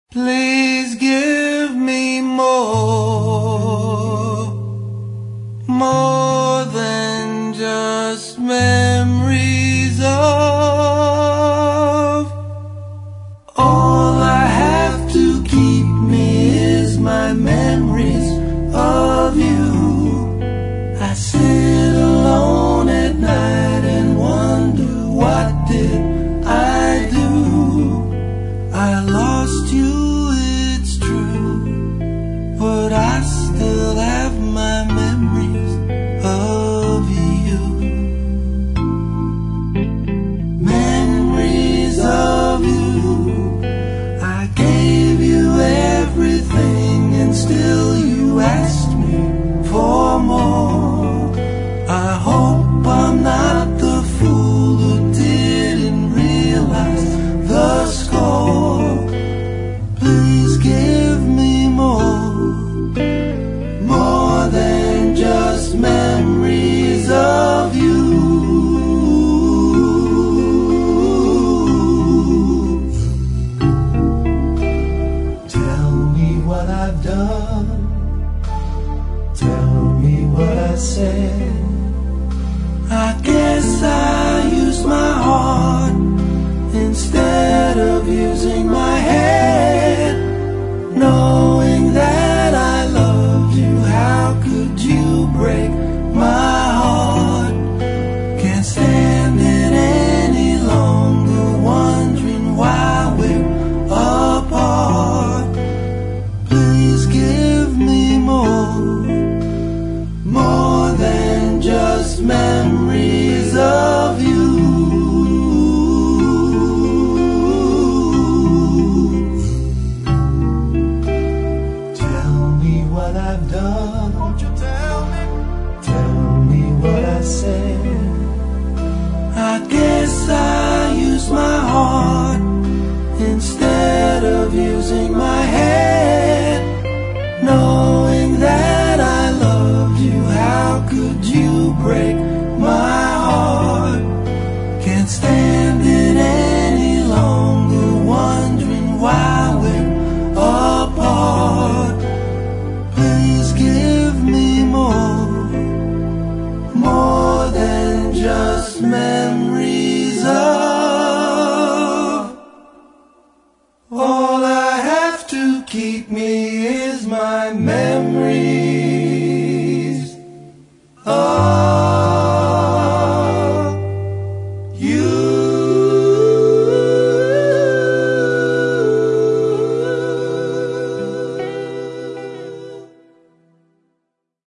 Please give me more than just memories of. All I have to keep me is my memories of you. I sit alone at night and wonder, what did I do? I lost you, it's true, but I still have my memories of you. Memories of you. I gave you everything and still you asked me for more. I hope I'm not the fool who didn't realize the score. Please give me more than just memories of you. Tell me what I've done, tell me what I said. I guess I used my heart instead of using my head. Knowing that I loved you, how could you break my heart? Can't stand it any longer, wondering why we're apart. Please give me more than just memories of you. What I've done, won't you tell me? Tell me what I said. I guess I used my heart instead of using my head. Knowing that I loved you, how could you break my heart? Can't stand it any longer, wondering why we're apart. Please give me more than just memories of. All I have to keep me